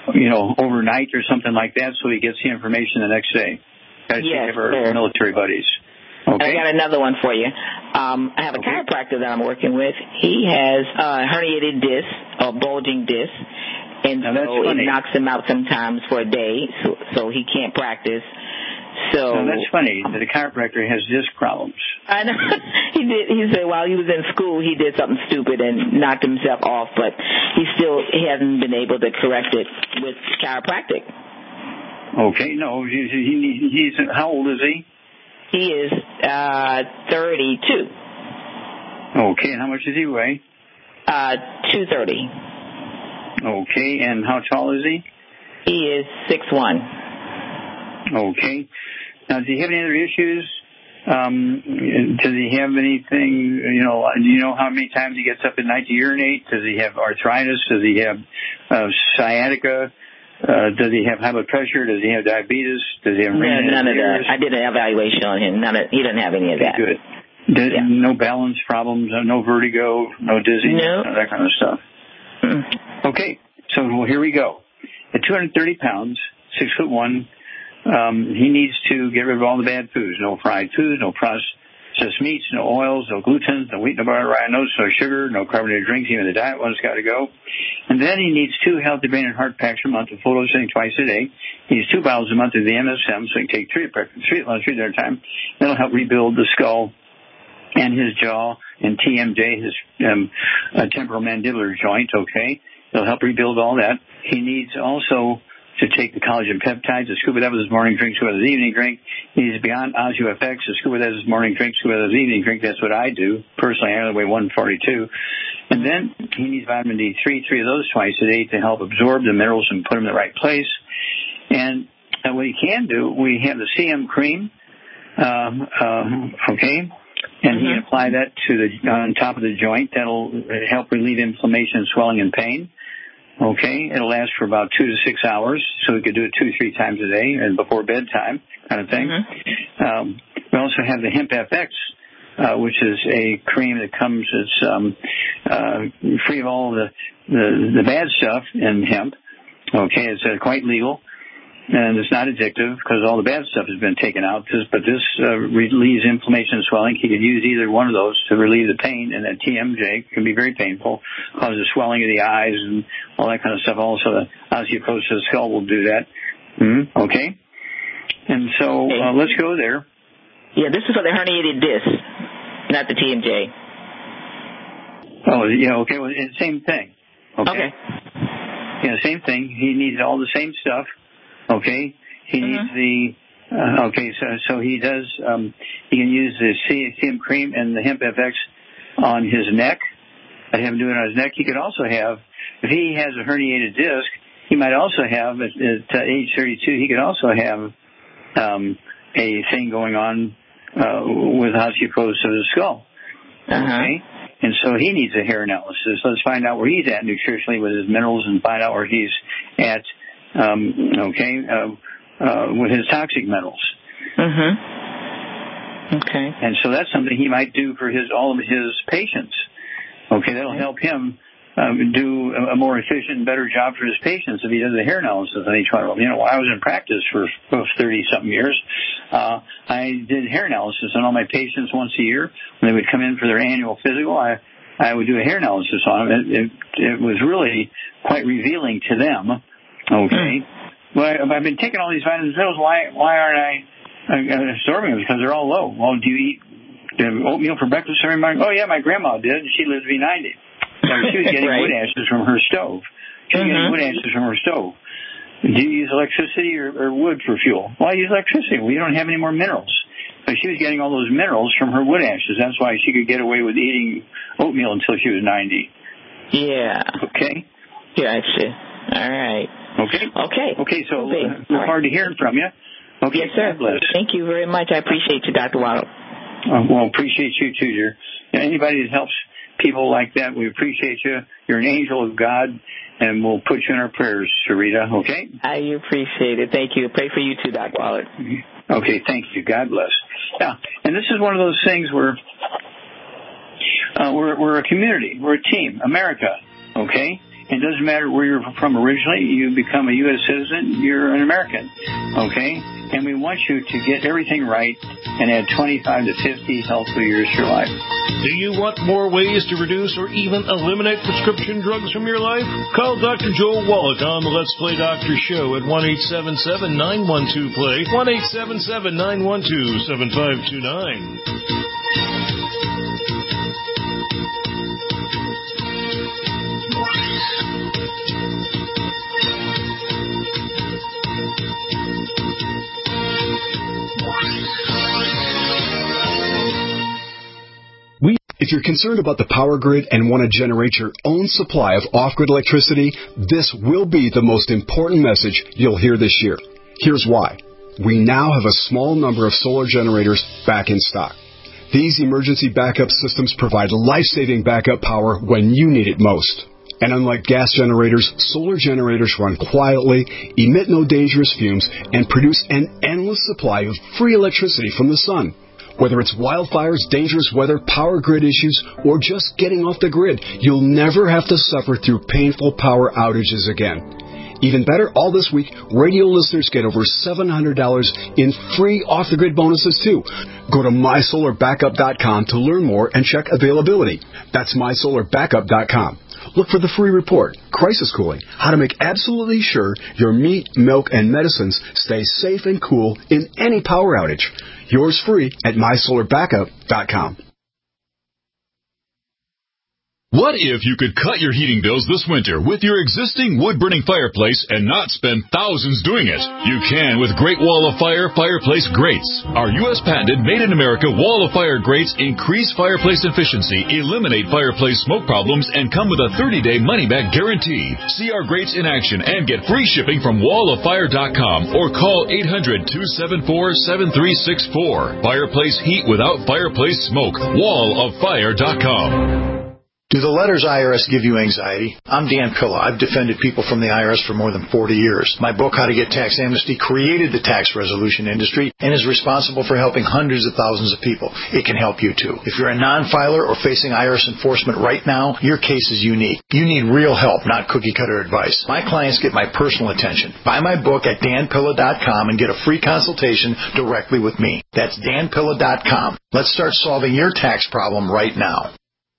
you know, overnight or something like that, so he gets the information the next day. Got to Yes, take our sir. military buddies. And Okay. I got another one for you. Um, I have a Okay. chiropractor that I'm working with. He has uh, herniated disc or bulging disc, and Now, that's so it funny. knocks him out sometimes for a day, so, so he can't practice. So Now, that's funny that a chiropractor has disc problems. I know he did. He said while he was in school, he did something stupid and knocked himself off, but he still he hasn't been able to correct it with chiropractic. Okay, no, he, he, he's, how old is he? He is uh, thirty-two. Okay, and how much does he weigh? Uh, two thirty. Okay, and how tall is he? He is six one. Okay. Now, does he have any other issues? Um, does he have anything, you know, do you know how many times he gets up at night to urinate? Does he have arthritis? Does he have uh, sciatica? Uh, does he have high blood pressure? Does he have diabetes? Does he have No, ring in none his of that. ears? I did an evaluation on him. None of, he doesn't have any of that. Good. Does, Yeah. No balance problems, uh, no vertigo, no dizziness, No. none of that kind of stuff. Mm. Okay, so well, here we go. At two hundred thirty pounds, six foot one, um, he needs to get rid of all the bad foods. No fried foods, no processed meats, no oils, no gluten, no wheat, no butter, rye, no no sugar, no carbonated drinks. Even the diet one's got to go. And then he needs two healthy brain and heart packs a month of full dosing twice a day. He needs two bottles a month of the M S M, so he can take three at breakfast, three at lunch, three dinner time. That'll help rebuild the skull and his jaw and T M J, his um, uh, temporal mandibular joint, okay? It'll help rebuild all that. He needs also to take the collagen peptides. The scuba, that was his morning drink, scuba, that was his evening drink. He needs Beyond OsteoFX. The scuba, that is his morning drink, scuba, that is his evening drink. That's what I do. Personally, I only weigh one forty-two. And then he needs vitamin D three, three of those twice a day to help absorb the minerals and put them in the right place. And uh, what he can do, we have the C M cream, um, uh, okay? And he can apply that to the on top of the joint. That'll help relieve inflammation, swelling, and pain. Okay, it'll last for about two to six hours, so we could do it two, three times a day and before bedtime, kind of thing. Mm-hmm. Um, we also have the Hemp F X, uh, which is a cream that comes it's um, uh, free of all the, the the bad stuff in hemp. Okay, it's uh, quite legal. And it's not addictive because all the bad stuff has been taken out. This, but this uh, relieves inflammation and swelling. He could use either one of those to relieve the pain, and that T M J can be very painful, causes swelling of the eyes and all that kind of stuff. Also, the osteoporosis of the skull will do that. Mm-hmm. Okay? And so uh, let's go there. Yeah, this is for the herniated disc, not the T M J. Oh, yeah, okay. Well, it's the same thing. Okay. Okay. Yeah, same thing. He needs all the same stuff. Okay, he mm-hmm. needs the, uh, okay, so so he does, um, he can use the C M cream and the Hemp F X on his neck. I have him do it on his neck. He could also have, if he has a herniated disc, he might also have, at, at age thirty-two, he could also have um, a thing going on uh, with osteoporosis of the skull. Uh-huh. Okay, and so he needs a hair analysis. Let's find out where he's at nutritionally with his minerals and find out where he's at. Um, okay, uh, uh, with his toxic metals. Mm-hmm. Okay. And so that's something he might do for his all of his patients. Okay, that'll help him um, do a, a more efficient, better job for his patients if he does a hair analysis on each one of them. You know, while I was in practice for thirty-something years, uh, I did hair analysis on all my patients once a year. When they would come in for their annual physical, I, I would do a hair analysis on them. It, it, it was really quite revealing to them. Okay. Well, I've been taking all these vitamins and minerals. Why, why aren't I uh, absorbing them? Because they're all low. Well, do you eat uh, oatmeal for breakfast every morning? Oh, yeah, my grandma did. She lived to be ninety. So she was getting right. wood ashes from her stove. She was mm-hmm. getting wood ashes from her stove. Do you use electricity or, or wood for fuel? Well, I use electricity. We don't have any more minerals. So she was getting all those minerals from her wood ashes. That's why she could get away with eating oatmeal until she was ninety. Yeah. Okay. Gotcha. All right. Okay. Okay. Okay, so okay. uh, look forward to hearing from you. Okay, yes, sir. God bless. Thank you very much. I appreciate you, Doctor Wallow. Uh, well, appreciate you too, dear. Anybody that helps people like that, we appreciate you. You're an angel of God, and we'll put you in our prayers, Sarita, okay? I appreciate it. Thank you. Pray for you too, Doctor Wallow. Okay, thank you. God bless. Yeah, and this is one of those things where uh, we're, we're a community. We're a team. America, okay? It doesn't matter where you're from originally. You become a U S citizen, you're an American, okay? And we want you to get everything right and add twenty-five to fifty healthful years to your life. Do you want more ways to reduce or even eliminate prescription drugs from your life? Call Doctor Joel Wallach on the Let's Play Doctor Show at one eight seven seven, nine one two, play, one eight seven seven, nine one two, seven five two nine. If you're concerned about the power grid and want to generate your own supply of off-grid electricity, this will be the most important message you'll hear this year. Here's why. We now have a small number of solar generators back in stock. These emergency backup systems provide life-saving backup power when you need it most. And unlike gas generators, solar generators run quietly, emit no dangerous fumes, and produce an endless supply of free electricity from the sun. Whether it's wildfires, dangerous weather, power grid issues, or just getting off the grid, you'll never have to suffer through painful power outages again. Even better, all this week, radio listeners get over seven hundred dollars in free off-the-grid bonuses, too. Go to my solar backup dot com to learn more and check availability. That's my solar backup dot com. Look for the free report, Crisis Cooling, how to make absolutely sure your meat, milk, and medicines stay safe and cool in any power outage. Yours free at my solar backup dot com. What if you could cut your heating bills this winter with your existing wood-burning fireplace and not spend thousands doing it? You can with Great Wall of Fire Fireplace Grates. Our U S patented made-in-America Wall of Fire grates increase fireplace efficiency, eliminate fireplace smoke problems, and come with a thirty-day money-back guarantee. See our grates in action and get free shipping from wall of fire dot com or call eight hundred, two seven four, seven three six four. Fireplace heat without fireplace smoke. wall of fire dot com. Do the letters I R S give you anxiety? I'm Dan Pilla. I've defended people from the I R S for more than forty years. My book, How to Get Tax Amnesty, created the tax resolution industry and is responsible for helping hundreds of thousands of people. It can help you, too. If you're a non-filer or facing I R S enforcement right now, your case is unique. You need real help, not cookie-cutter advice. My clients get my personal attention. Buy my book at dan pilla dot com and get a free consultation directly with me. That's dan pilla dot com. Let's start solving your tax problem right now.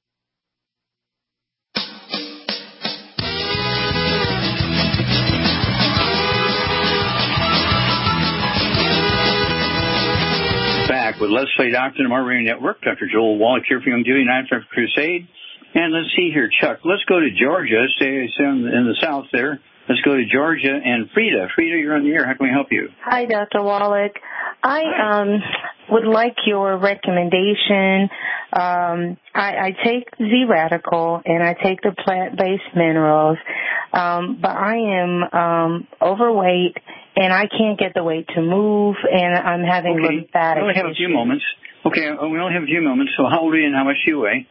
With Let's Play Doctor and our radio network, Doctor Joel Wallach here for Young Judy, Nine for Crusade. And let's see here, Chuck. Let's go to Georgia. Stay in the south there. Let's go to Georgia and Frida. Frida, you're on the air. How can we help you? Hi, Doctor Wallach. I um would like your recommendation. Um, I, I take Z-Radical and I take the plant-based minerals, um, but I am um, overweight and I can't get the weight to move, and I'm having okay. lymphatic We only have issues. a few moments. Okay, we only have a few moments. So how old are you and how much do you weigh?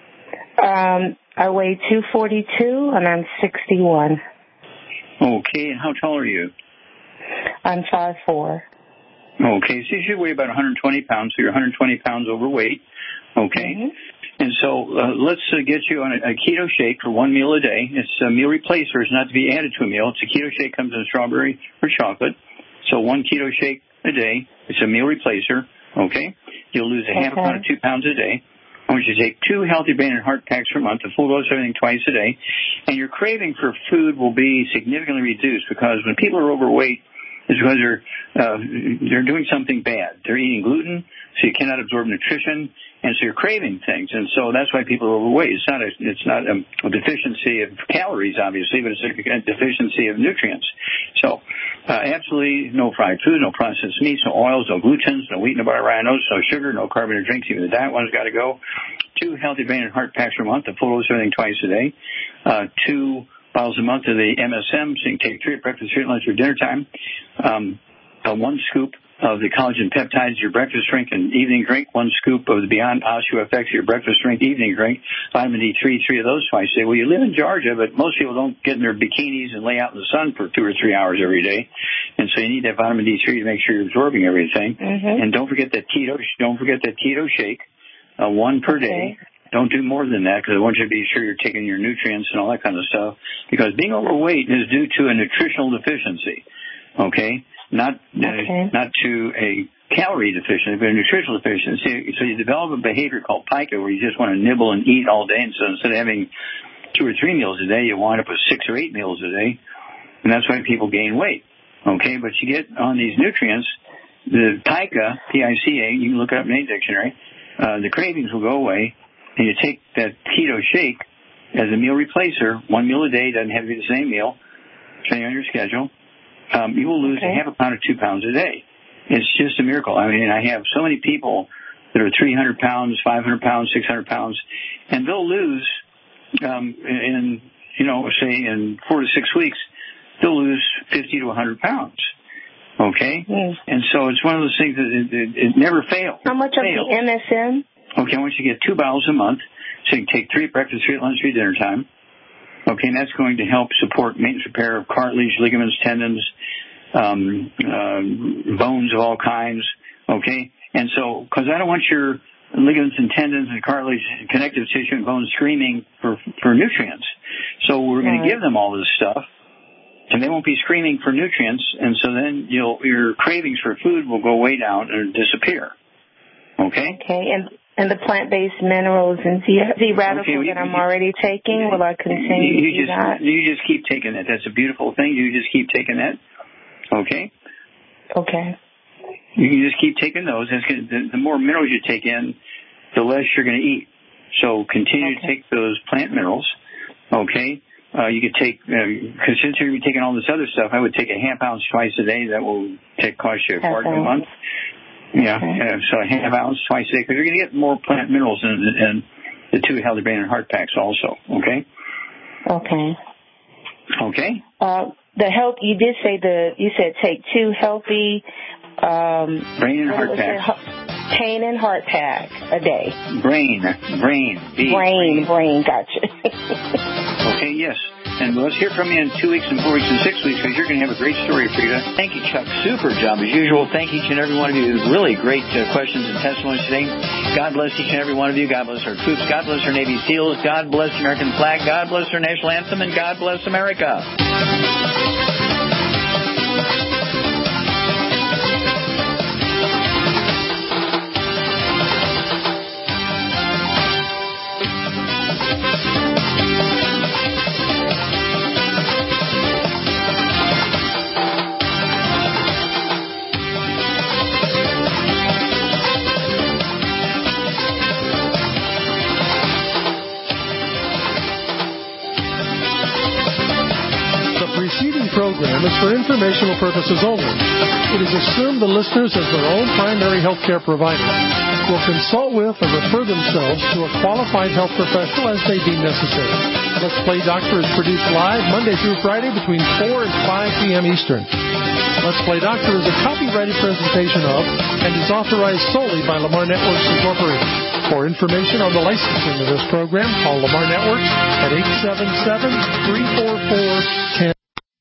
Um, I weigh two forty-two and I'm sixty-one. Okay, and how tall are you? I'm five foot four. Okay, so you should weigh about one hundred twenty pounds, so you're one hundred twenty pounds overweight. Okay, mm-hmm. And so uh, let's uh, get you on a, a keto shake for one meal a day. It's a meal replacer. It's not to be added to a meal. It's a keto shake, comes in strawberry or chocolate. So one keto shake a day. It's a meal replacer. Okay, you'll lose a half okay. a pound to two pounds a day. I want you to take two healthy brain and heart packs per month, a full dose of everything twice a day, and your craving for food will be significantly reduced, because when people are overweight, it's because they're uh, they're doing something bad. They're eating gluten, so you cannot absorb nutrition, and so you're craving things, and so that's why people are overweight. It's not a it's not a, a deficiency of calories, obviously, but it's a, a deficiency of nutrients. So, uh, absolutely no fried food, no processed meats, no oils, no glutens, no wheat, no butter, rye, no no sugar, no carbonated drinks. Even the diet one's got to go. Two healthy brain and heart packs per month, a full dose of everything twice a day. Uh, two bottles a month of the M S M, so you can take three at breakfast, three at lunch, or dinner time. Um, uh, one scoop of the collagen peptides, your breakfast drink and evening drink. One scoop of the Beyond OsteoFX, your breakfast drink, evening drink. Vitamin D three, three of those twice a day. Well, you live in Georgia, but most people don't get in their bikinis and lay out in the sun for two or three hours every day. And so you need that vitamin D three to make sure you're absorbing everything. Mm-hmm. And don't forget that keto, don't forget that keto shake, uh, one per okay. day. Don't do more than that, because I want you to be sure you're taking your nutrients and all that kind of stuff. Because being overweight is due to a nutritional deficiency, okay? Not okay. uh, not to a calorie deficiency, but a nutritional deficiency. So you develop a behavior called pica, where you just want to nibble and eat all day. And so instead of having two or three meals a day, you wind up with six or eight meals a day. And that's why people gain weight, okay? But you get on these nutrients, the pica, P I C A, you can look it up in any dictionary, uh, the cravings will go away, and you take that keto shake as a meal replacer, one meal a day, doesn't have to be the same meal, depending on your schedule. Um, you will lose okay. a half a pound or two pounds a day. It's just a miracle. I mean, I have so many people that are three hundred pounds, five hundred pounds, six hundred pounds, and they'll lose, um, in, you know, say in four to six weeks, they'll lose fifty to one hundred pounds. Okay? Mm. And so it's one of those things that it, it, it never fails. How much of fails. the M S M? Okay, I want you to get two bottles a month. So you can take three at breakfast, three at lunch, three at dinner time. Okay, and that's going to help support maintenance repair of cartilage, ligaments, tendons, um, uh, bones of all kinds. Okay? And so, because I don't want your ligaments and tendons and cartilage and connective tissue and bones screaming for, for nutrients. So we're going to give them all this stuff. And they won't be screaming for nutrients, and so then you'll, your cravings for food will go way down and disappear. Okay? Okay, and and the plant-based minerals and Z, Z radical okay, well, that you, I'm already taking, will I continue you, you to do just, that? You just keep taking it. That's a beautiful thing. You just keep taking that. Okay? Okay. You can just keep taking those. That's gonna, the, the more minerals you take in, the less you're going to eat. So continue okay. to take those plant minerals. Okay? Uh, you could take, because uh, since you're going to be taking all this other stuff, I would take a half ounce twice a day. That will take cost you a half quarter ounce. a month. Yeah, okay. uh, so a half ounce twice a day, because you're going to get more plant minerals in, in the two healthy brain and heart packs also. Okay. Okay. Okay. Uh, the health. You did say the. You said take two healthy. Um, brain and heart packs. Pain and heart pack a day. Brain, brain, B. Brain, brain, gotcha. Okay, yes. And let's hear from you in two weeks and four weeks and six weeks, because you're going to have a great story for you. Thank you, Chuck. Super job as usual. Thank each and every one of you. Really great uh, questions and testimonies today. God bless each and every one of you. God bless our troops. God bless our Navy SEALs. God bless the American flag. God bless our national anthem. And God bless America. Program is for informational purposes only. It is assumed the listeners, as their own primary health care provider, will consult with or refer themselves to a qualified health professional as they deem necessary. Let's Play Doctor is produced live Monday through Friday between four and five p.m. Eastern. Let's Play Doctor is a copyrighted presentation of and is authorized solely by Lamar Networks Incorporated. For information on the licensing of this program, call Lamar Networks at eight seven seven, three four four, one zero.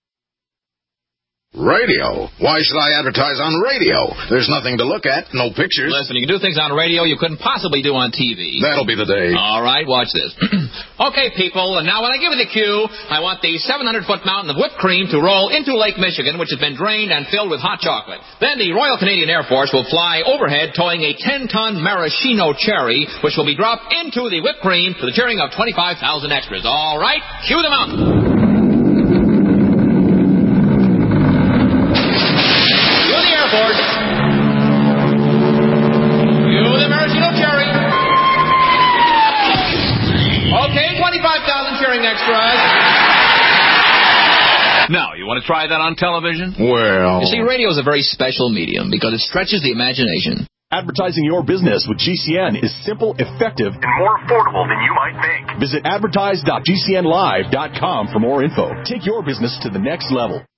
Radio? Why should I advertise on radio? There's nothing to look at, no pictures. Listen, you can do things on radio you couldn't possibly do on T V. That'll be the day. All right, watch this. Okay, people, and now when I give you the cue, I want the seven hundred foot mountain of whipped cream to roll into Lake Michigan, which has been drained and filled with hot chocolate. Then the Royal Canadian Air Force will fly overhead towing a ten ton maraschino cherry, which will be dropped into the whipped cream to the cheering of twenty-five thousand extras. All right, cue the mountain. Extras. Now, you want to try that on television? Well... You see, radio is a very special medium because it stretches the imagination. Advertising your business with G C N is simple, effective, and more affordable than you might think. Visit advertise dot g c n live dot com for more info. Take your business to the next level.